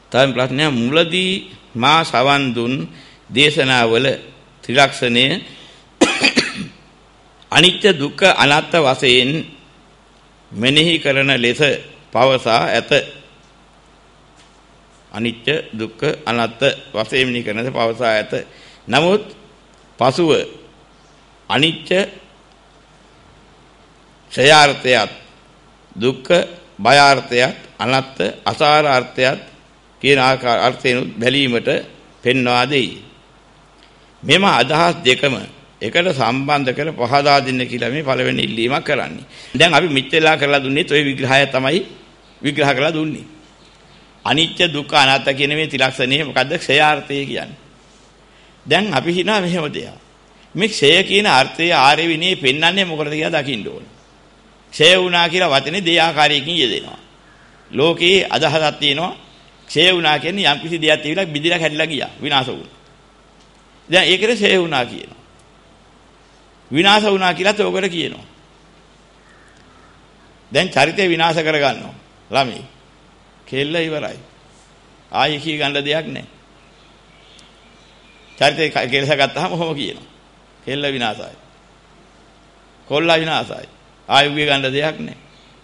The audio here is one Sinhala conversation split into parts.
තව ප්‍රශ්නයක් මුලදී මා සවන් දුන් දේශනාවල ත්‍රිලක්ෂණය අනිත්‍ය දුක්ඛ අනාත්ම වශයෙන් මෙනෙහි කරන ලෙස පවසා ඇත. අනිත්‍ය දුක්ඛ අනාත්ම වශයෙන් මෙනෙහි කරන ලෙස පවසා ඇත. නමුත් පසුව අනිත්‍ය ක්ෂයාර්ථයත් දුක්ඛ භයාර්ථයත් අනාත්ම අසාරාර්ථයත් කියන අර්ථයෙන් බැලීමට පෙන්වා දෙයි. මෙම අදහස් දෙකම එකට සම්බන්ධ කර පහදා දෙන්න කියලා මේ පළවෙනි ඉල්ලීමක් කරන්නේ. දැන් අපි මෙච්චරලා කරලා දුන්නේ ඔය විග්‍රහය තමයි විග්‍රහ කරලා දුන්නේ. අනිත්‍ය දුක්ඛ අනාත්ම කියන මේ ත්‍රිලක්ෂණය මොකද්ද ක්ෂයාර්ථය කියන්නේ. දැන් අපි හිනා මෙහෙම දෙයක්. මේ ක්ෂය කියන අර්ථය ආර්ය විනයේ පෙන්වන්නේ මොකටද කියලා දකින්න ඕනේ. ක්ෂය වුණා කියලා වචනේ දෙආකාරයකින් යෙදෙනවා. ලෝකේ අදහසක් තියෙනවා ක්ෂය වුණා කියන්නේ යම් කිසි දෙයක් තිබිලා බිඳිලා කැඩිලා ගියා විනාශ වුණා. දැන් ඒකේ ක්ෂය වුණා කියනවා. විනාශ වුණා කියලාත් ඕකට කියනවා. දැන් චරිතය විනාශ කරගන්නවා ළමයි. කෙල්ල ඉවරයි. ආයෙ කී ගන්න දෙයක් නැහැ. චරිතය කෙලස ගත්තාම කොහොම කියනවා. කෙල්ල විනාශයි. කොල්ලා විනාශයි. ආයෙ උගේ ගන්න දෙයක් නැහැ.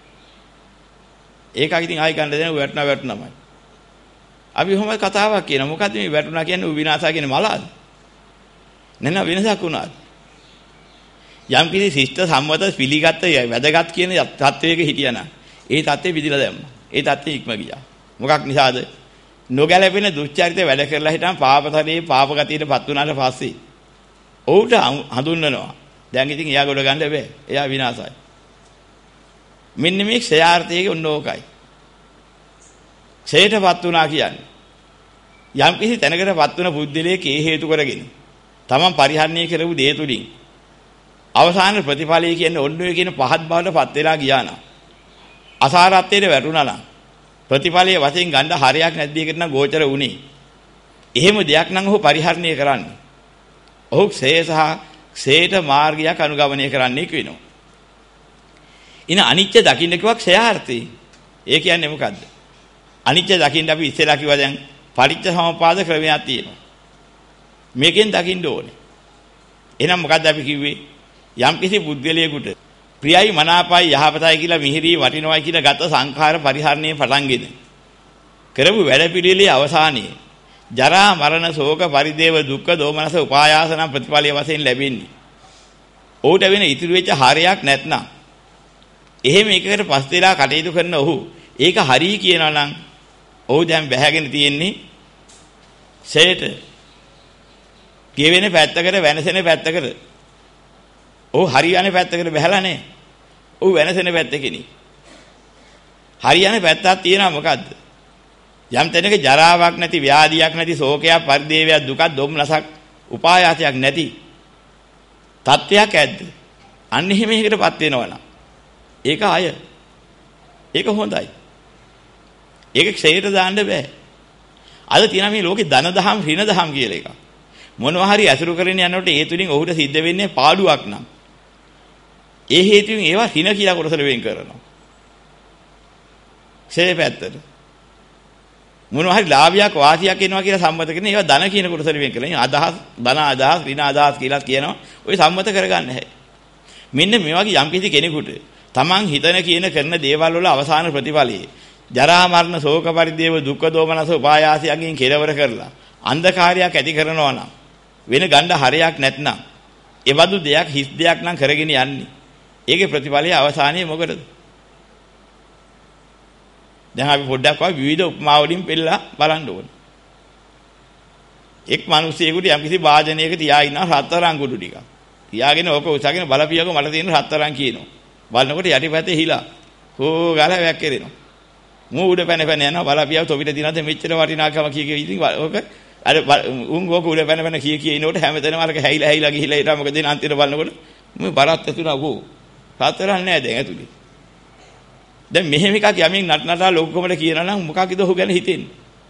ඒකක් ඉතින් ආයෙ ගන්න දෙන වැටුණාමයි. අපි කොහොම කතාවක් කියනවා. මොකද්ද මේ වැටුණා කියන්නේ උ විනාශා කියන්නේ මලාද? නැත්නම් වෙනසක් වුණාද? යම් කිසි ශිෂ්ට සම්මත පිළිගත්ත වැදගත් කියන තත්වයක හිටියනම් ඒ තත්ත්වෙ විදිලා දැම්මා. ඒ තත්ත්වෙ ඉක්ම ගියා. මොකක් නිසාද? නොගැලපෙන දුස්චරිත වැඩ කරලා හිටන් පාපතරේ පාපගතියටපත් වුණාට පස්සේ ඔහුට හඳුන්වනවා. දැන් ඉතින් එයා ගොඩ ගන්න බෑ. එයා විනාශයි. මෙන්න මේ ක්ෂයාර්ථයේ ඔන්න ඕකයි. ක්ෂයටපත් වුණා කියන්නේ යම් කිසි තැනකටපත් වුණ බුද්ධිලේක ඒ හේතු කරගෙන තමන් පරිහරණය කරපු දේ තුලින් අවසාන ප්‍රතිඵලය කියන්නේ ඔන්න ඔය කියන පහත් බවටපත් වෙලා ගියා නම් අසාරත්වයට වැටුණා නම් ප්‍රතිඵලයේ වශයෙන් ගන්න හරයක් නැද්ද එකට නම් ගෝචර වුණේ. එහෙම දෙයක් නම් ඔහු පරිහරණය කරන්නේ. ඔහු ක්ෂය සහ ක්ෂේට මාර්ගයක් අනුගමනය කරන්නේ කියනවා. ඉන අනිත්‍ය දකින්න කිව්වා ක්ෂයාර්ථي. ඒ කියන්නේ මොකද්ද? අනිත්‍ය දකින්න අපි ඉස්සෙල්ලා කිව්වා දැන් පටිච්ච සමුප්පාද ක්‍රමයක් තියෙනවා. මේකෙන් දකින්න ඕනේ. එහෙනම් මොකද්ද අපි කිව්වේ? යම් කිසි බුද්ධලයකට ප්‍රියයි මනාපයි යහපතයි කියලා මිහිරි වටිනවයි කියලා ගත සංඛාර පරිහරණයේ පටන්ගෙන කරපු වැඩපිළිවෙලේ අවසානයේ ජරා මරණ ශෝක පරිදේව දුක්ඛ දෝමනස උපායාස නම් ප්‍රතිඵලයේ වශයෙන් ලැබෙන්නේ. ඔහුට වෙන ඉතුරු වෙච්ච හරයක් නැත්නම් එහෙම එකකට පස් වෙලා කටයුතු කරන ඔහු ඒක හරි කියනවා නම් ඔහු දැන් බැහැගෙන තියෙන්නේ ෂේට ගෙවෙන පැත්තකට වෙනසෙන පැත්තකට. ඔහු හරියන්නේ පැත්තකට බහැලා නැහැ. ඔහු වෙනසෙන පැත්තකනේ. හරියන්නේ පැත්තක් තියෙනවා මොකද්ද? යම් තැනක ජරාවක් නැති, ව්‍යාධියක් නැති, ශෝකයක්, පරිදේවයක්, දුකක්, දුම්නසක්, උපායාසයක් නැති තත්ත්වයක් ඇද්ද? අන්න එහෙම එකකටපත් වෙනවනම් ඒක අය. ඒක හොඳයි. ඒක ක්ෂේත්‍ර දාන්න බෑ. අද තියෙන මේ ලෝකේ ධන දහම්, ඍණ දහම් කියලා එකක්. මොනවා හරි අසුරු කරගෙන යනකොට ඒ තුලින් ඔහුට සිද්ධ වෙන්නේ පාඩුවක් නම් ඒ හේතුවෙන් ඒවා හින කියලා කොටසට වෙන් කරනවා. ක්ෂේ පැත්තට මොනවා හරි ලාභයක් වාසියක් එනවා කියලා සම්මත කරන ඒවා ධන කියන කොටසට වෙන් කරලා අදහස් ධන අදහස් ඍණ අදහස් කියලා කියනවා. ඔය සම්මත කරගන්න හැයි. මෙන්න මේ වගේ යම් කිසි කෙනෙකුට තමන් හිතන කියන කරන දේවල් වල අවසාන ප්‍රතිඵලයේ ජරා මරණ ශෝක පරිදේව දුක්ඛ දෝමනස උපායාසයෙන් කෙලවර කරලා අන්ධකාරයක් ඇති කරනවා නම් වෙන ගණ්ඩ හරයක් නැත්නම් ඒ වදු දෙයක් හිස් දෙයක් නම් කරගෙන යන්නේ. ඒකේ ප්‍රතිඵලයේ අවසානයේ මොකටද? දැන් අපි පොඩ්ඩක් වගේ විවිධ උපමා වලින් පෙන්නලා බලන්න ඕනේ. එක් මිනිහෙකුට යම්කිසි වාදනයක තියා ඉන්නවා රත්තරන් කුඩු ටිකක්. තියාගෙන ඕක උසගෙන බලපියකෝ මට තියෙන රත්තරන් කියනවා. බලනකොට යටිපැත්තේ හිලා කෝ ගාලා වැක් කෙරෙනවා. මූ උඩ පැන පැන යනවා බලපියව තොපිට දිනනද මෙච්චර වටිනාකම කිය ඉතින් ඕක අර උන් ඕක උඩ පැන පැන කිය ඉනකොට හැමතැනම අරක හැයිලා ගිහිලා ඊට මොකද දෙන අන්තිමට බලනකොට මේ බරත් ඇතුණා කෝ රත්තරන් නෑ දැන් ඇතුලේ. දැන් මෙහෙම එකක් යමින් නටනටා ලොකුකමට කියනවා නම් මොකක්ද ඔහු ගැන හිතෙන්නේ?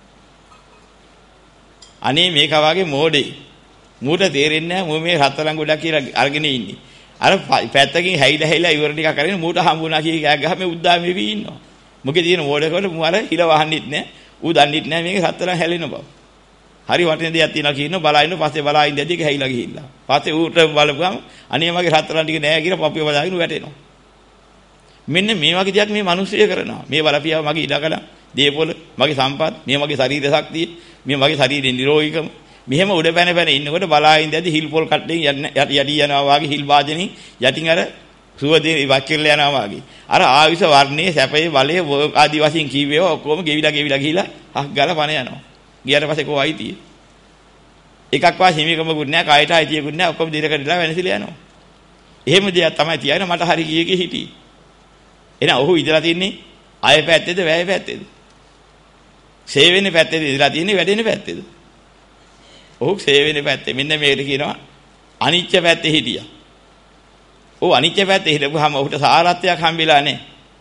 අනේ මේක වාගේ මෝඩේ. මූට තේරෙන්නේ නැහැ මෝ මේ රත්තරන් ගොඩක් කියලා අරගෙන ඉන්නේ. අර පැත්තකින් හැයිලා ඉවර ටිකක් කරගෙන මූට හම්බුණා කිය කෑ ගහ මේ උද්දාමේ වී ඉන්නවා. මොකද තියෙන මෝඩකවල මු අර හිල වහන්නෙත් නැහැ. ඌ දන්නේ නැහැ මේක රත්තරන් හැලෙන බව. හරි වටින දෙයක් තියෙනවා කියනවා බලයින්න පස්සේ බලා ඉඳදී ඒක හැයිලා ගිහිල්ලා. පස්සේ ඌට බලපුවම අනේ මගේ රත්තරන් ටික නෑ කියලා පපුව බදාගෙන වැටෙනවා. මෙන්න මේ වගේ දෙයක් මේ මිනිස්සුය කරනවා. මේ බලපියාව මගේ ඉඩකඩ, දේපොළ, මගේ සම්පත්, මේ මගේ ශරීර ශක්තිය, මේ මගේ ශරීරේ නිරෝගීකම. මෙහෙම උඩ පැන පැන ඉන්නකොට බලා ඉඳදී හිල් පොල් කට්ටෙන් යටි යනවා වගේ හිල් වාදෙනින් යටින් අර සුවදේ වක්කිරල යනවා වගේ. අර ආයුෂ වර්ණයේ සැපේ බලයේ ආදි වශයෙන් කීවේව ඔක්කොම ගෙවිලා ගිහිලා හක් ගාලා පණ යනවා. ගියාට පස්සේ කොහොයි අයිතිය? එකක්වා හිමිකමකුත් නැහැ, කයට අයිතියකුත් නැහැ, ඔක්කොම දිරකඩලා වෙනසිලා යනවා. එහෙම දෙයක් තමයි තියන්නේ මට හරි කීයේකේ හිටියේ. එහෙනම් ඔහු ඉඳලා තින්නේ ආය පැත්තේද වැය පැත්තේද? සේවෙන්නේ පැත්තේද ඉඳලා තින්නේ වැඩෙන්නේ පැත්තේද? ඔහු සේවෙන්නේ පැත්තේ. මෙන්න මේකට කියනවා අනිච්ච පැත්තේ හිටියා. ඔව් අනිච්ච පැත්තේ හිටපුවාම ඔහුට සාරත්වයක් හම්බෙලා නැහැ.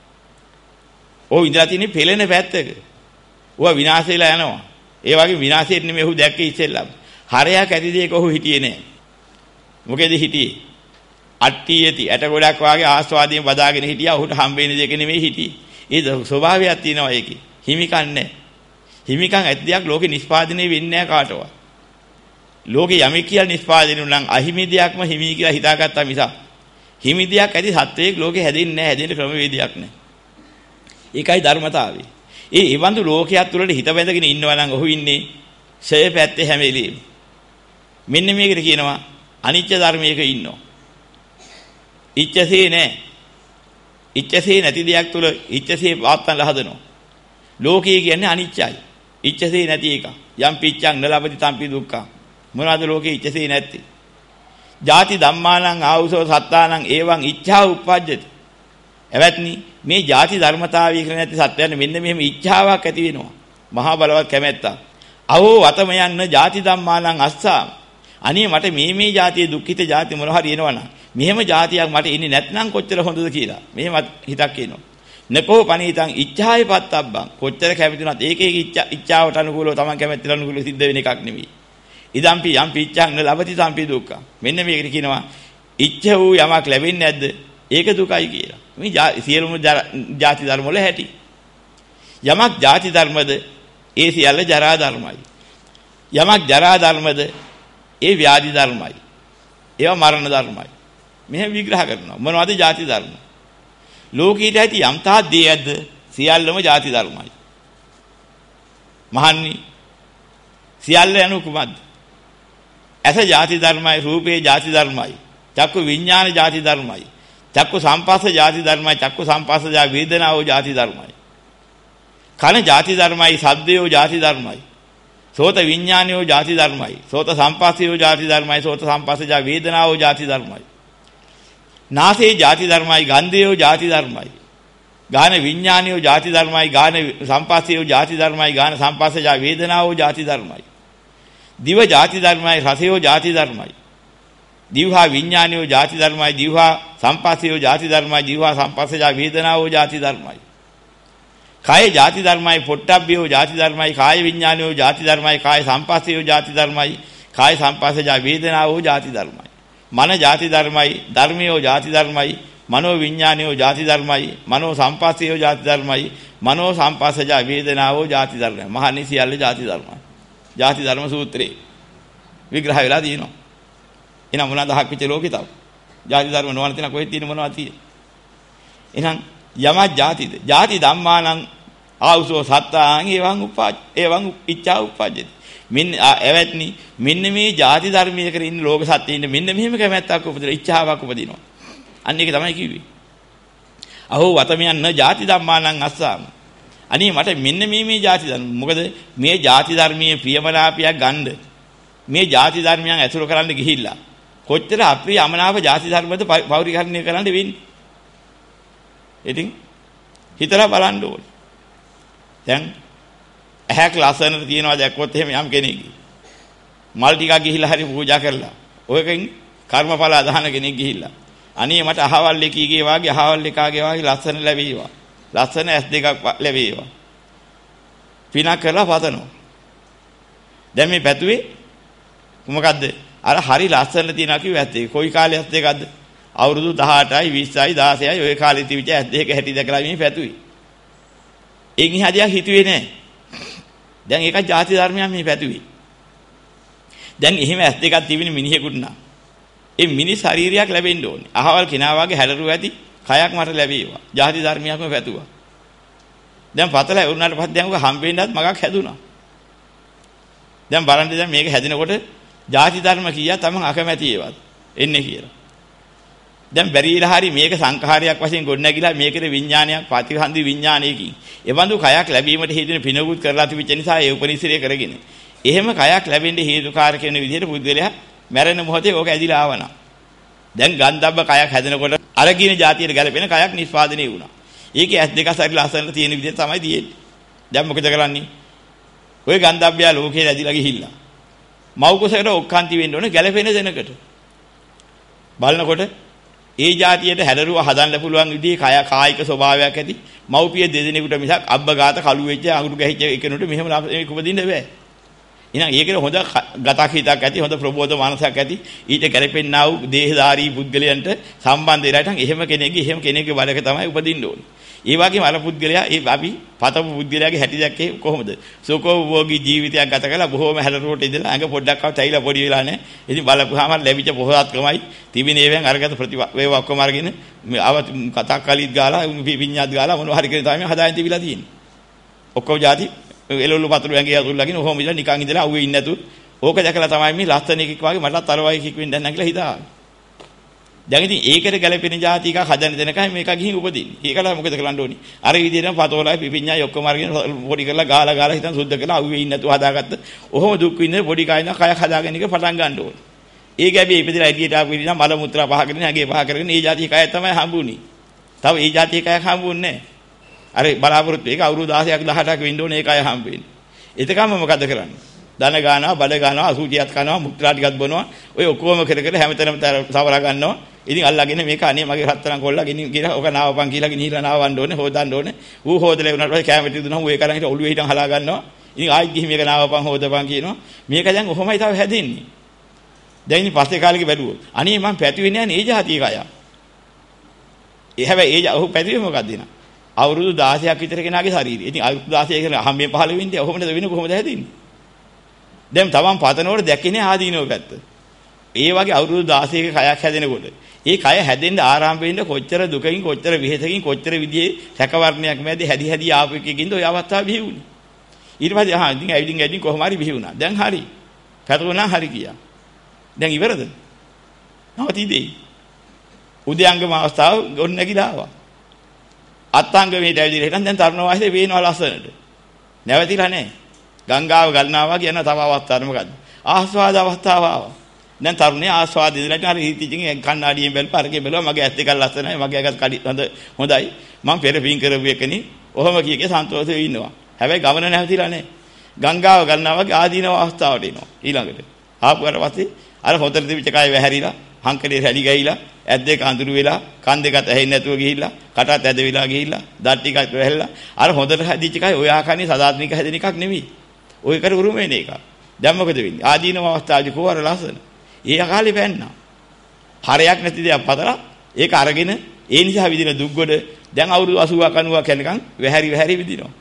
ඔහු ඉඳලා තින්නේ පෙළෙන පැත්තක. ඔහු විනාශ වෙලා යනවා. ඒ වගේ විනාශයෙන් නෙමෙයි ඔහු දැක්කේ ඉස්සෙල්ලම. හරයක් ඇති දෙයක ඔහු හිටියේ නැහැ. මොකේද හිටියේ? අට්ටියති ඇට ගොඩක් වාගේ ආස්වාදයෙන් බදාගෙන හිටියා. ඔහුට හම්බෙන්නේ දෙක නෙමෙයි හිටියේ. ඒ ස්වභාවයක් තියෙනවා ඒකේ. හිමිකම් නැහැ. හිමිකම් ඇති දෙයක් ලෝකේ නිෂ්පාදනය වෙන්නේ නැහැ කාටවත්. ලෝකේ යමෙක් කියලා නිෂ්පාදනය වුණා නම් අහිමි දෙයක්ම හිමි කියලා හිතාගත්තා මිසක් හිමි දෙයක් ඇති සත්වයක් ලෝකේ හැදෙන්නේ නැහැ. හැදෙන්න ක්‍රමවේදයක් නැහැ. ඒකයි ධර්මතාවය. ඒ වන්දු ලෝකයක් තුළට හිත බැඳගෙන ඉන්නවා නම් ඔහු ඉන්නේ ඡය පැත්තේ හැම වෙලෙම. මෙන්න මේකට කියනවා අනිත්‍ය ධර්මයක ඉන්නවා. ඉච්ඡසේ නැහැ. ඉච්ඡසේ නැති දෙයක් තුළ ඉච්ඡසේ පාත්තන් හදනවා. ලෝකය කියන්නේ අනිත්‍යයි. ඉච්ඡසේ නැති එක. යම් පිච්ඡං නලබති තම්පි දුක්ඛං. මොනවාද ලෝකේ ඉච්ඡසේ නැති? ජාති ධම්මානං ආවුසෝ සත්තානං එවං ඉච්ඡා උප්පජ්ජති. එවත්නි මේ ಜಾති ධර්මතාවය කියලා නැති සත්‍යයන් මෙන්න මෙහෙම ඉච්ඡාවක් ඇති වෙනවා. මහා බලවත් කැමැත්තක්. අවෝ වතම යන්න ಜಾති ධම්මානං අස්සා. අනේ මට මේ ಜಾතියේ දුක්ඛිත ಜಾති මොන හරි එනවනම් මෙහෙම ಜಾතියක් මට ඉන්නේ නැත්නම් කොච්චර හොඳද කියලා. මෙහෙම හිතක් එනවා. නකෝ පණීතං ඉච්ඡාය පත්තබ්බං. කොච්චර කැමතිුණත් ඒකේ ඉච්ඡාවට අනුකූලව Taman කැමැත්තට අනුකූලව සිද්ධ වෙන එකක් නෙවෙයි. ඉදම්පි යම් පිච්ඡං ලබති සම්පි දුක්ඛ. මෙන්න මේකට කියනවා ඉච්ඡ වූ යමක් ලැබෙන්නේ නැද්ද? ඒක දුකයි කියලා. මේ සියලුම ಜಾති ධර්ම වල හැටි. යමක් ಜಾති ධර්මද ඒ සියල්ල ජරා ධර්මයි. යමක් ජරා ධර්මද ඒ ව්‍යාධි ධර්මයි. ඒවා මරණ ධර්මයි. මෙහෙම විග්‍රහ කරනවා. මොනවද ಜಾති ධර්ම? ලෝකීට ඇති යම් තා දේයක්ද සියල්ලම ಜಾති ධර්මයි. මහන්නි සියල්ල යනු කුමක්ද? ඇස ಜಾති ධර්මයි, රූපේ ಜಾති ධර්මයි, චක්කු විඥාන ಜಾති ධර්මයි. චක්කු සම්පස්ස ಜಾති ධර්මයි, චක්කු සම්පස්සජා වේදනාවෝ ಜಾති ධර්මයි. කන ಜಾති ධර්මයි, ශබ්දයෝ ಜಾති ධර්මයි. සෝත විඥානයෝ ಜಾති ධර්මයි, සෝත සම්පස්සයෝ ಜಾති ධර්මයි, සෝත සම්පස්සජා වේදනාවෝ ಜಾති ධර්මයි. නාසයේ ಜಾති ධර්මයි, ගන්ධයෝ ಜಾති ධර්මයි. ගාන විඥානයෝ ಜಾති ධර්මයි, ගාන සම්පස්සයෝ ಜಾති ධර්මයි, ගාන සම්පස්සජා වේදනාවෝ ಜಾති ධර්මයි. දිව ಜಾති ධර්මයි, රසයෝ ಜಾති ධර්මයි. දිවහා විඥානියෝ ಜಾති ධර්මයි, දිවහා සම්පස්සයෝ ಜಾති ධර්මයි, දිවහා සම්පස්සජා වේදනාවෝ ಜಾති ධර්මයි. කාය ಜಾති ධර්මයි, පොට්ටබ්බියෝ ಜಾති ධර්මයි, කාය විඥානියෝ ಜಾති ධර්මයි, කාය සම්පස්සයෝ ಜಾති ධර්මයි, කාය සම්පස්සජා වේදනාවෝ ಜಾති ධර්මයි. මන ಜಾති ධර්මයි, ධර්මියෝ ಜಾති ධර්මයි, මනෝ විඥානියෝ ಜಾති ධර්මයි, මනෝ සම්පස්සයෝ ಜಾති ධර්මයි, මනෝ සම්පස්සජා වේදනාවෝ ಜಾති ධර්මයි. මහන්නේ සියල්ල ಜಾති ධර්මයි. ಜಾති ධර්ම සූත්‍රේ විග්‍රහ වෙලා තියෙනවා. එහෙනම් මොනවාද අහක් පිට ලෝකේ තව? ಜಾති ධර්ම නොවන තැන කොහෙද තියෙන්නේ මොනවද තියෙන්නේ? එහෙනම් යමක් ಜಾතිද? ಜಾති ධම්මානං ආවුසෝ සත්තාං එවං ඉච්ඡා උප්පජ්ජති. මෙන්න එවත්නි මෙන්න මේ ಜಾති ධර්මයක ඉන්න ලෝක සත්‍යයින් මෙන්න මෙහෙම කැමැත්තක් උපදිනවා, ඉච්ඡාවක් උපදිනවා. අන්න ඒක තමයි කිව්වේ. අහෝ වතමියන්න ಜಾති ධම්මානං අස්සාම. අනේ මට මෙන්න මේ ಜಾති ධර්ම. මොකද මේ ಜಾති ධර්මයේ ප්‍රියමනාපයක් ගන්න මේ ಜಾති ධර්මයන් ඇසුරු කරන්න ගිහිල්ලා කොච්චර අප්‍රිය අමනාප ಜಾති ධර්මද පෞරිකරණය කරන්න වෙන්නේ. ඉතින් හිතලා බලන්න ඕනේ. දැන් ඇහැක් ලස්සනට තියනවා දැක්කොත් එහෙම යම් කෙනෙක් මල් ටිකක් ගිහිල්ලා හරි පූජා කරලා ඔයකින් කර්මඵල අදහන කෙනෙක් ගිහිල්ලා අනේ මට අහවල් එකීගේ වාගේ අහවල් එකාගේ වාගේ ලස්සන ලැබේවා. ලස්සන ඇස් දෙකක් ලැබේවා. පිනක් කරලා පතනවා. දැන් මේ පැතුවේ මොකද්ද? අර හරි ලස්සන තියනවා කිව්ව ඇස් දෙක. කොයි කාලේ ඇස් දෙකක්ද? අවුරුදු 18යි 20යි 16යි ඔය කාලේ තිබිච්ච ඇස් දෙක හැටි දැකලා මේ පැතුවේ. ඒකින් හදියක් හිතුවේ නෑ. දැන් ඒකත් ಜಾති ධර්මයක් මේ පැතුවේ. දැන් එහෙම ඇස් දෙකක් තිබෙන මිනිහෙකුට නම් ඒ මිනිස් ශරීරයක් ලැබෙන්න ඕනේ. අහවල් කෙනා වගේ හැලරුව ඇති කයක් මට ලැබේවා. ಜಾති ධර්මයක්ම පැතුවා. දැන් පතල වුණාට පස්සේ දැන් උග හම්බෙන්නත් මගක් හැදුනා. දැන් බලන්න දැන් මේක හැදිනකොට ಜಾති ධර්ම කීයක් තමන් අකමැති ඒවත් එන්නේ කියලා. දැන් බැරිලා හරි මේක සංඛාරයක් වශයෙන් ගොඩනැගිලා මේකේ විඥානයක් ප්‍රතිහන්දි විඥානයකින් එවඳු කයක් ලැබීමට හේතුන පිනවුත් කරලා තිබෙච්ච නිසා ඒ උපනිශ්‍රය කරගෙන එහෙම කයක් ලැබෙන්න හේතුකාරක වෙන විදිහට පුද්ගලයා මැරෙන මොහොතේ ඕක ඇදිලා ආවනා. දැන් ගන්ධබ්බ කයක් හැදෙනකොට අරගින જાතියට ගැලපෙන කයක් නිෂ්පාදනය වුණා. ඒකේ ඇස් දෙක අතරින් ලස්සනට තියෙන විදිහ තමයි තියෙන්නේ. දැන් මොකද කරන්නේ? ওই ගන්ධබ්බය ලෝකේ ඇදිලා ගිහිල්ලා. මව් කුසකට ඔක්කාන්ති වෙන්න ඕනේ ගැලපෙන දෙනකට. බලනකොට ඒ જાතියට හැදරුව හදන්න පුළුවන් විදිහේ කායික ස්වභාවයක් ඇති මව්පිය දෙදෙනෙකුට මිසක් අබ්බගාත කළු වෙච්ච අඟුරු ගැහිච්ච එකනොට මෙහෙම මේක උපදින්න බෑ. එහෙනම් ඒකේ හොඳ ගතක් හිතක් ඇති හොඳ ප්‍රබෝධ මානසයක් ඇති ඊට ගැලපෙන්නා වූ දේහධාරී පුද්ගලයන්ට සම්බන්ධ වෙලා නැත්නම් එහෙම කෙනෙක්ගේ බලක තමයි උපදින්න ඕනේ. ඒ වගේම අර පුද්ගලයා ඒ අපි පතපු පුද්ගලයාගේ හැටි දැක්කේ කොහොමද? සුඛෝභෝගී ජීවිතයක් ගත කරලා බොහෝම හැලරුවට ඉඳලා ඇඟ පොඩ්ඩක්වත් ඇයිලා පොඩි වෙලා නැහැ. ඉතින් බලපුවාම ලැබිච්ච පොහොසත්කමයි තිබිනේවෙන් අරගත ප්‍රතිවේව ඔක්කොම අරගෙන ආවත් කතා කලිත් ගාලා විඤ්ඤාත් ගාලා මොනවා හරි කියලා තමයි හදාගෙන තිබිලා තියෙන්නේ. ඔක්කොම જાති එළවලු පතුරු ඇඟේ අතුල්ලාගෙන ඔහොම ඉඳලා නිකන් ඉඳලා අවුවේ ඉන්නේ නැතුව ඕක දැකලා තමයි මේ ලස්සන එකෙක් වගේ මටත් අර වගේ එකෙක් වෙන්න දැන් කියලා හිතාගෙන. දැන් ඉතින් ඒකට ගැලපෙන જાති එකක් හදන්න දෙනකයි මේක ගිහින් උපදින්නේ. ඒකට මොකද කරන්න ඕනි? අර විදිහටම පතෝලයි පිපිඤ්ඤායි ඔක්කොම අරගෙන පොඩි කරලා ගාලා හිතන් සුද්ධ කරලා අවුවේ ඉන්නේ නැතුව හදාගත්ත. ඔහොම දුක් විඳින පොඩි කයින් කයක් හදාගෙන එක පටන් ගන්න ඕනේ. ඒ ගැබේ ඉපදිලා එළියට ආපු ඉතින් මල මුත්‍රා පහ කරගෙන ඇඟේ පහ කරගෙන ඒ જાති කය තමයි හම්බුනේ. තව ඒ જાති කයක් හම්බුන්නේ නැහැ. අර බලාපොරොත්තු ඒක අවුරුදු 16ක් 18ක් වෙන්න ඕනේ ඒ කය හම්බෙන්නේ. එතකම මොකද කරන්නේ? දන ගන්නවා, බඩ ගන්නවා, අසුචියත් කනවා, මුත්‍රා ටිකක් බොනවා. ඔය ඔක්කොම කර හැමතැනම සවරා ගන්නවා. ඉතින් අල්ලගෙන මේක අනේ මගේ රත්තරන් කොල්ලා ගෙනින් ගිහලා ඔක නාවපන් කියලා ගෙනිහිලා නාවන්න ඕනේ, හොදන්න ඕනේ. ඌ හොදලා වුණාට පස්සේ කැමති දුන්නා ඌ ඒක අරන් හිට ඔළුවේ හිටන් හලා ගන්නවා. ඉතින් ආයෙත් ගිහින් මේක නාවපන් හොදපන් කියනවා. මේක දැන් ඔහොමයි තව හැදෙන්නේ. දැන් ඉතින් පස්සේ කාලෙක බැලුවොත් අනේ මං පැතුවේ නෑ නේ ජාතිය කය. ඒ හැබැයි ඔහු පැතුවේ මොකක්ද නා? අවුරුදු 16ක් විතර කෙනාගේ ශරීරය. ඉතින් අවුරුදු 16 කියලා හැමෙන් පහළ වෙන්නේ ඔහොමද වෙන්නේ කොහොමද හැදෙන්නේ? දැන් තමන් පතනකොට දැක්කේ ආදීනව පැත්ත. ඒ වගේ අවුරුදු 16ක කයක් හැදෙනකොට ඒ කය හැදෙන්න ආරම්භ වෙන්න කොච්චර දුකකින් කොච්චර විහෙතකින් කොච්චර විදිහේ සැකවර්ණයක් මැද හැදි ආපු එකකින්ද ඔය අවස්ථාව බිහි වුනේ. ඊට පස්සේ ඉතින් ඇවිදින් කොහොම හරි බිහි වුණා. දැන් හරි. පැතුණා හරි ගියා. දැන් ඉවරද? නවතිදේ. උද්‍යංගම අවස්ථාව ගොඩ නැගිලා ආවා. අත්ංගමේට ඇවිදින්න හිටන් දැන් තරුණ වයසේ වේනවා ලස්සනට. නැවතිලා නැහැ. ගංගාව ගලනවා කියන තව අවස්ථාවක් මොකද්ද? ආස්වාද අවස්ථාව ආවා. දැන් තරුණේ ආස්වාද ඉඳලා හරි හිතිචින් කණ්ණාඩියෙන් බැලුවා අරගේ බැලුවා මගේ ඇස් දෙක ලස්සනයි මගේ ඇඟත් කඩි හොඳයි මම පෙර පින් කරපු එකනේ ඔහොම කීකේ සන්තෝෂෙ ඉන්නවා. හැබැයි ගමන නැවතිලා නැහැ. ගංගාව ගලනවා වගේ ආදීනව අවස්ථාවට එනවා ඊළඟට. ආපුවට පස්සේ අර හොතර තිබිච්ච කය වැහැරිලා හංකඩේ රැලි ගෑයිලා ඇස් දෙක අඳුරු වෙලා කන් දෙකත් ඇහෙන්නේ නැතුව ගිහිල්ලා කටත් ඇදවිලා ගිහිල්ලා දත් ටිකත් වැහැල්ලා අර හොඳට හැදිච්ච කය ඔය ආකාරයේ සදාත්මික හැදෙන එකක් නෙමෙයි. ඔය කර උරුම වෙන එක. දැන් මොකද වෙන්නේ? ආදීනව අවස්ථාවේදී කොහොර ලස්සන. ඒ අකාලේ පැන්නා. හරයක් නැති දෙයක් පතලා ඒක අරගෙන ඒ නිසා විදින දුක්ගොඩ දැන් අවුරුදු 80ක් 90ක් යනකම් වැහැරි විදිනවා.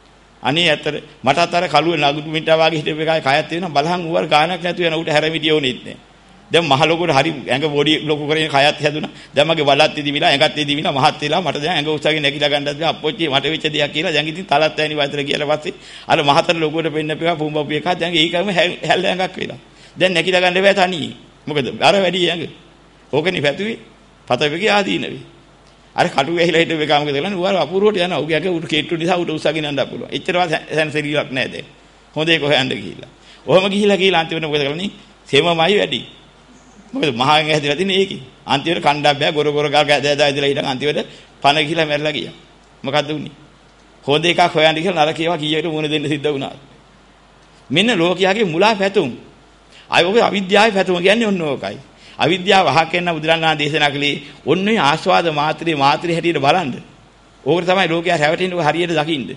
අනේ ඇත්තට මටත් අර කළුව නගුතු මිටා වගේ හිටපු එකයි කයත් වෙනවා බලහන් ඌවර ගානක් නැතු වෙන උට හැරමිටිය උනෙත් නෑ. දැන් මහ ලොකුට හරි ඇඟ බොඩි ලොකු කරගෙන කයත් හැදුනා. දැන් මගේ බලත් ඉදිමිලා ඇඟත් ඉදිමිලා මහත් වෙලා මට දැන් ඇඟ උස්සගෙන නැගිලා ගන්නත් බෑ අප්පොච්චි මට වෙච්ච දෙයක් කියලා දැන් ඉතින් තලත් වැනි වතර කියලා පස්සේ අර මහතර ලොකුට පෙන්නපු එක පුම්බපු එක දැන් ඒකම හැල්ල ඇඟක් වෙලා. දැන් නැගිලා ගන්න බෑ තනියෙන්. මොකද අර වැඩි ඇඟ. ඕකනේ පැතුවේ. පතවෙගේ ආදීනවේ. අර කටු ඇහිලා හිටපු එක මොකද කරන්නේ? ඌ අර අපූර්වට යනවා. ඌගේ ඇඟ උඩ කෙට්ටු නිසා උඩ උස්සගෙන යන්න පුළුවන්. එච්චරවත් සැනසෙලියක් නෑ දැන්. හොඳේ කොහෙ යන්න ගිහිල්ලා. ඔහොම ගිහිල්ලා අන්තිමට මොකද කරන්නේ? සෙමමයි වැඩි. මොකද මහාන් ඇහැදිලා තියෙන්නේ ඒකේ. අන්තිමට කණ්ඩාබ්බය ගොර ගා දැදා ඉදලා හිටන් අන්තිමට පණ ගිහිලා මැරලා ගියා. මොකද්ද උනේ? හොඳ එකක් හොයන්න ගිහලා නරක ඒවා කීයකට මුණ දෙන්න සිද්ධ වුණා. මෙන්න ලෝකයාගේ මුලා පැතුම්. ඔක අවිද්‍යාවේ පැතුම කියන්නේ ඔන්න ඕකයි. අවිද්‍යාව අහකෙන්න බුදුරණා දේශනා කළේ ඔන්නේ ආස්වාද මාත්‍රේ හැටියට බලන්න. ඕක තමයි ලෝකයා හැවටෙන්නේ හරියට දකින්න.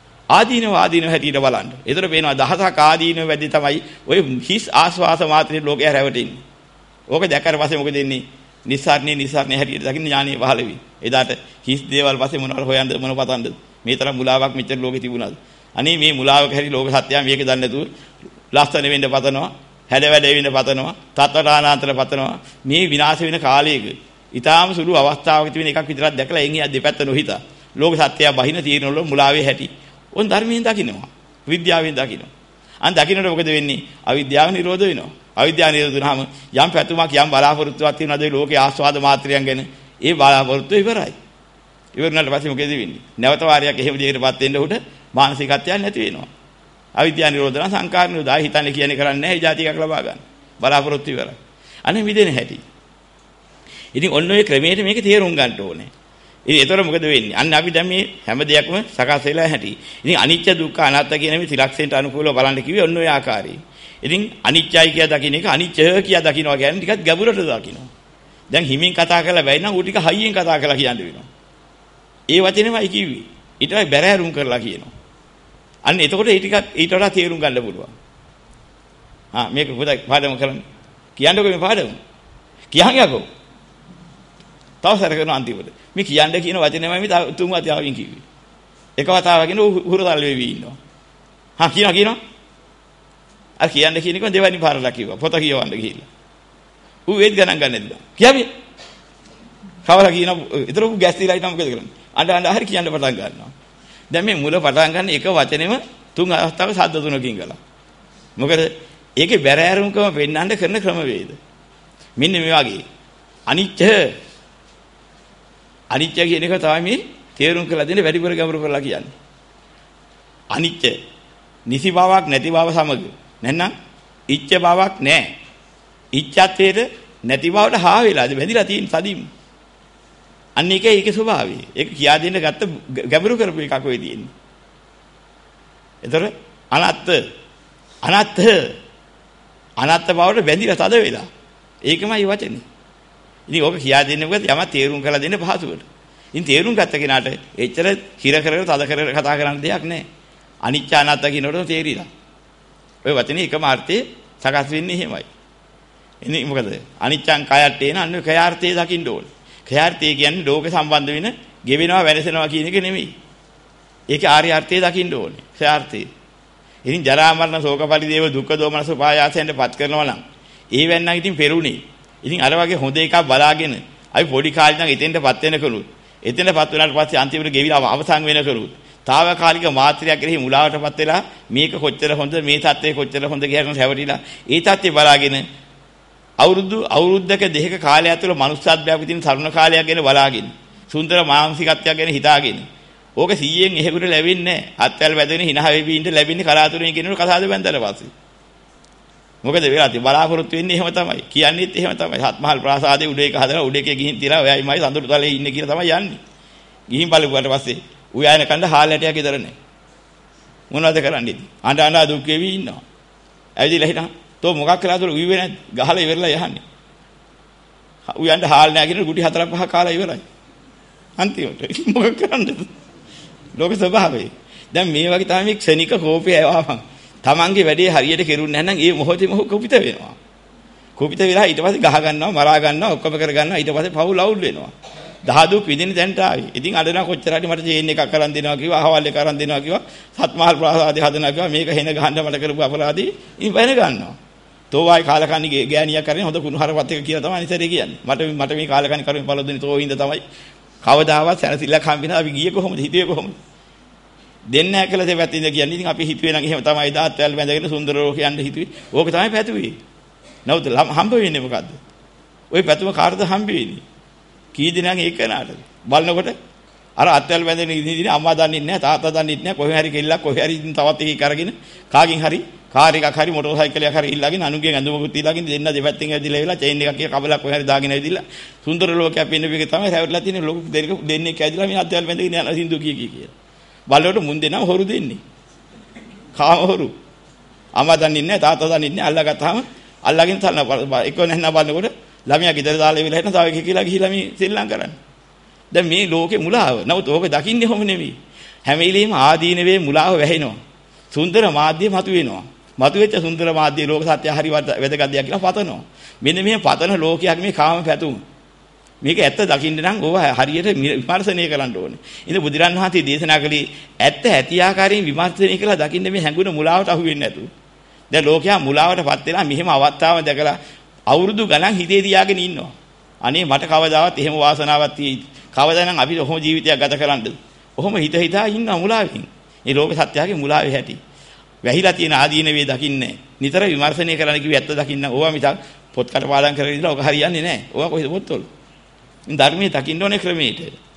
ආදීනව හැටියට බලන්න. ඒතර පේනවා දහසක් ආදීනව වැඩි තමයි ඔය හිස් ආස්වාස මාත්‍රේ ලෝකයා හැවටෙන්නේ. ඕක දැක්කට පස්සේ මොකද වෙන්නේ? නිස්සාරණේ හැටියට දකින්න ඥානෙ පහළ වෙයි. එදාට හිස් දේවල් පස්සේ මොනවද හොයන්නද මොන පතන්නද? මේ තරම් මුලාවක් මෙච්චර ලෝකේ තිබුණාද? අනේ මේ මුලාවක හැරි ලෝක සත්‍යය මේක දන්නේ නැතුව ලස්සන වෙන්න පතනවා, හැඩ වැඩ වෙන්න පතනවා, තත්ත්වානාන්තර පතනවා. මේ විනාශ වෙන කාලයක ඊටාම සුළු අවස්ථාවක තියෙන එකක් විතරක් දැකලා එන් එහා දෙපැත්ත නොහිතා ලෝක සත්‍යය බහින තීරණ වල මුලාවේ හැටි. ඔන් ධර්මයෙන් දකින්නවා. විද්‍යාවෙන් දකින්නවා. අන් දකින්නට මොකද වෙන්නේ? අවිද්‍යාව නිරෝධ වෙනවා. අවිද්‍යාව නිරෝධ වුනහම යම් පැතුමක් යම් බලාපොරොත්තුවක් තියෙනවද ලෝකේ ආස්වාද මාත්‍රයන් ගැන ඒ බලාපොරොත්තු ඉවරයි. ඉවරනට පස්සේ මොකද වෙන්නේ? නැවත වාරයක් එහෙම දෙයකටපත් වෙන්න උට මානසිකත්වයක් නැති වෙනවා. අවිද්‍යාව නිරෝධ නම් සංකාර නිරෝධය හිතන්නේ කියන්නේ කරන්නේ නැහැ. ඒ જાතියක් ලබා ගන්න. බලාපොරොත්තු ඉවරයි. අනේ මිදෙන හැටි. ඉතින් ඔන්න ඔය ක්‍රමයට මේක තේරුම් ගන්න ඕනේ. ඉතින් ඒතර මොකද වෙන්නේ? අන්න අපි දැන් මේ හැම දෙයක්ම සකස් වෙලා හැටි. ඉතින් අනිත්‍ය දුක්ඛ අනාත්ම කියන මේ ත්‍රිලක්ෂණයට අනුකූලව බලන්න කිව්වේ ඔන්න ඔය ආකාරයි. ඉතින් අනිත්‍යයි කියා දකින්න එක අනිත්‍ය කියා දකින්නවා කියන්නේ ටිකක් ගැඹුරට දකින්නවා. දැන් හිමින් කතා කරලා බැයි නම් ඌ ටික හයියෙන් කතා කරලා කියන්න වෙනවා. ඒ වචනේමයි කිව්වේ. ඊට පස්සේ බැරෑරුම් කරලා කියනවා. අන්න එතකොට ඒ ටිකක් ඊට වඩා තේරුම් ගන්න පුළුවන්. මේක පොඩක් පාඩම කරන්න. කියන්නකෝ මේ පාඩම. කියහංගයකෝ. තව සැර කරන අන්තිමට. මේ කියන්න කියන වචනේමයි මේ තුන් වතාවකින් කිව්වේ. එක වතාවකින් උහුරතල් වෙවි ඉන්නවා. කියනවා. අර කියන්න කියන එක දෙවනි පාරලා කිව්වා. පොත කියවන්න ගිහිල්ලා. ඌ ඒත් ගණන් ගන්න නැද්ද? කියාවේ. කවලා කියනවා. ඒතර ඌ ගැස්තිලා හිටම මොකද කරන්නේ? අඬ හරි කියන්න පටන් ගන්නවා. දැන් මේ මුල පටන් ගන්න එක වචනේම තුන් අවස්ථාවක සද්ද තුනකින් ගලා. මොකද ඒකේ බැරෑරුම්කම පෙන්වන්න කරන ක්‍රමවේද. මෙන්න මේ වගේ. අනිත්‍ය කියන එක තමයි මේ තේරුම් කරලා දෙන්නේ වැඩිපුර ගැඹුරු කරලා කියන්නේ. අනිත්‍ය නිසි බවක් නැති බව සමග නැත්නම් ඉච්ඡ බවක් නැහැ. ඉච්ඡත්වයට නැති බවට හා වෙලාද වැදිලා තියෙන සදින්. අන්න ඒකේ ස්වභාවය. ඒක කියා දෙන්න ගත්ත ගැඹුරු කරපු එකක් වෙයි තියෙන්නේ. ඒතර අනත්ත බවට බැඳිලා තද වෙලා. ඒකමයි වචනේ. ඉතින් ඕක කියා දෙන්නේ මොකද? යම තේරුම් කරලා දෙන්න පහසුවට. ඉතින් තේරුම් ගත්ත කෙනාට එච්චර හිර කරගෙන තද කරගෙන කතා කරන්න දෙයක් නැහැ. අනිච්ච අනාත්ත කියනකොට තේරිලා. ඔය වචනේ එකම අර්ථයේ සකස් වෙන්නේ එහෙමයි. ඉතින් මොකද? අනිච්චං කයට්ටේන අන්න කයාර්ථයේ දකින්න ඕනේ. කයාර්ථය කියන්නේ ලෝක සම්බන්ධ වෙන ගෙවෙනවා වෙනසෙනවා කියන එක නෙමෙයි. ඒකේ ආර්ය අර්ථය දකින්න ඕනේ. කයාර්ථය. ඉතින් ජරා මරණ ශෝක පරිදේව දුක්ඛ දෝමනස උපායාසයෙන්පත් කරනවා නම් ඒ වෙන්නම් ඉතින් පෙරුණේ. ඉතින් අර වගේ හොඳ එකක් බලාගෙන අපි පොඩි කාලේ නම් එතෙන්ටපත් වෙනකලුත් එතෙන්ටපත් වුණාට පස්සේ අන්තිමට ගෙවිලා අවසන් වෙනකලුත් తాවකාලික මාත්‍රයක් කෙරෙහි මුලාවටපත් වෙලා මේක කොච්චර හොඳ මේ தත්ත්වය කොච්චර හොඳ කියලා හැවටිලා ඒ தත්ත්වය බලාගෙන අවුරුද්දක දෙකක කාලයක් තුළ මනුස්සත්වයක් විදිහින් තරුණ කාලයක් ගැන බලාගෙන සුන්දර මානසිකත්වයක් ගැන හිතාගෙන ඕක 100න් එහෙකට ලැබෙන්නේ නැහැ. අත්වල වැදෙන hina වෙවි ඉන්න ලැබෙන්නේ කලාතුරකින් කියනකොට කතාවද බැඳලා පස්සේ. මොකද වෙලා තියෙන්නේ බලාපොරොත්තු වෙන්නේ එහෙම තමයි. කියන්නේත් එහෙම තමයි. සත්මහල් ප්‍රාසාදයේ උඩ එක හදලා උඩ එකේ ගිහින් තියලා ඔයයිමයි සඳුරු තලයේ ඉන්නේ කියලා තමයි යන්නේ. ගිහින් බලුවාට පස්සේ උයන කන්ද හාල් ඇටයක් ඉදර නැහැ. මොනවද කරන්නේ ඉතින්? අඬ දුක් වෙවි ඉන්නවා. ඇවිදලා හිටන් තෝ මොකක් කළාද උයුවේ නැද්ද? ගහලා ඉවරලා යහන්නේ. උයන්ට හාල් නැහැ කියන ගුටි 4-5 කාලා ඉවරයි. අන්තිමට මොකක් කරන්නද? ලෝක ස්වභාවය. දැන් මේ වගේ තමයි මේ ක්ෂණික කෝපය ආවම තමන්ගේ වැඩේ හරියට කෙරුන්නේ නැත්නම් ඒ මොහොතේ කුපිත වෙනවා. කුපිත වෙලා ඊට පස්සේ ගහ ගන්නවා, මරා ගන්නවා, ඔක්කොම කර ගන්නවා. ඊට පස්සේ පවුල් අවුල් වෙනවා. දහදුක් විදින දැන්ට ආවේ. ඉතින් අඬනවා කොච්චර හරි මට චේන් එකක් අරන් දෙනවා කිව්වා, අහවල් එක අරන් දෙනවා කිව්වා, සත්මහල් ප්‍රාසාදේ හදනවා කිව්වා, මේක හෙන ගහන්න මට කරපු අපරාධي ඉතින් වෙන ගන්නවා. තෝවායි කාලකන්ණි ගෑණියක් කරන්නේ හොඳ කුණුහරුපත් එක කියලා තමයි අනිසරේ කියන්නේ. මට මේ කාලකන්ණි කරුවෙන් පළොද්දෙනි තෝවින්ද තමයි කවදාවත් සැනසෙල්ලක් හම්බෙනවා. අපි ගියේ කොහොමද? හිතුවේ කොහොමද? දෙන්නේ නැහැ කියලා දෙපැත්තින්ද කියන්නේ. ඉතින් අපි හිතුවේ නම් එහෙම තමයි දාත්වැල් බැඳගෙන සුන්දර ලෝකේ යන්න හිතුවේ. ඕක තමයි පැතුවේ. නමුත් හම්බ වෙන්නේ මොකද්ද? ওই පැතුම කාටද හම්බ වෙන්නේ? කී දිනක් ඒක කරනාටද? බලනකොට අර අත්වැල් බැඳගෙන ඉඳින අම්මා දන්නේ නැහැ, තාත්තා දන්නේ නැහැ. කොහේ හරි කෙල්ලක් කොහේ හරි තවත් එකක් අරගෙන කාගෙන් හරි කාර් එකක් හරි මොටර් සයිකලයක් හරි ඉල්ලගෙන අනුගේ ඇඳුමකුත් තියලාගෙන දෙන්න දෙපැත්තෙන් ඇවිදලා එවිලා චේන් එකක් කිය කබලක් කොහේ හරි දාගෙන ඇවිදලා සුන්දර ලෝකයක් පෙන්වපු එක තමයි රැවටලා තියෙන ලෝක දෙන්නේ ඇවිදලා මේ අත්වැල් බැඳගෙන යන සින්දු කියලා. බලවට මුන් දෙනම හොරු දෙන්නේ. කාම හොරු. අම්මා දන්නේ නැහැ, තාත්තා දන්නේ නැහැ. අල්ලගත්තාම අල්ලගෙන තලන එක නැහන බලනකොට ළමයා ගෙදර දාලා ඉවිලා හිටන තව එක කියලා ගිහිලා මේ සෙල්ලම් කරන්නේ. දැන් මේ ලෝකේ මුලාව. නමුත් ඕක දකින්නේ කොහොම නෙවෙයි. හැම වෙලෙම ආදීනවේ මුලාව වැහෙනවා. සුන්දර මාධ්‍ය මතුවෙනවා. මතුවෙච්ච සුන්දර මාධ්‍ය ලෝක සත්‍ය හරි වැදගත් දෙයක් කියලා පතනවා. මෙන්න මේ පතන ලෝකයක් මේ කාම පැතුම. මේක ඇත්ත දකින්න නම් ඕවා හරියට විමර්ශනය කරන්න ඕනේ. ඉතින් බුදුරන් වහන්සේ දේශනා කළේ ඇත්ත ඇති ආකාරයෙන් විමර්ශනය කළා දකින්න මේ හැඟුණ මුලාවට අහු වෙන්නේ නැතුව. දැන් ලෝකයා මුලාවටපත් වෙලා මෙහෙම අවස්ථාවක් දැකලා අවුරුදු ගණන් හිතේ තියාගෙන ඉන්නවා. අනේ මට කවදාවත් එහෙම වාසනාවක් තියෙයිද? කවදානම් අපි ඔහොම ජීවිතයක් ගත කරන්නද? ඔහොම හිතා ඉන්නවා මුලාවෙන්. මේ ලෝක සත්‍යයේ මුලාවේ හැටි. වැහිලා තියෙන ආදීනවේ දකින්නේ නිතර විමර්ශනය කරන්න කිව්ව ඇත්ත දකින්න ඕවා මිසක් පොත් කට පාඩම් කරගෙන ඉඳලා ඔක හරියන්නේ නැහැ. ඕවා කොහෙද පොත්වල? ධර්මයේ දකින්න ඕනේ ක්‍රමයට.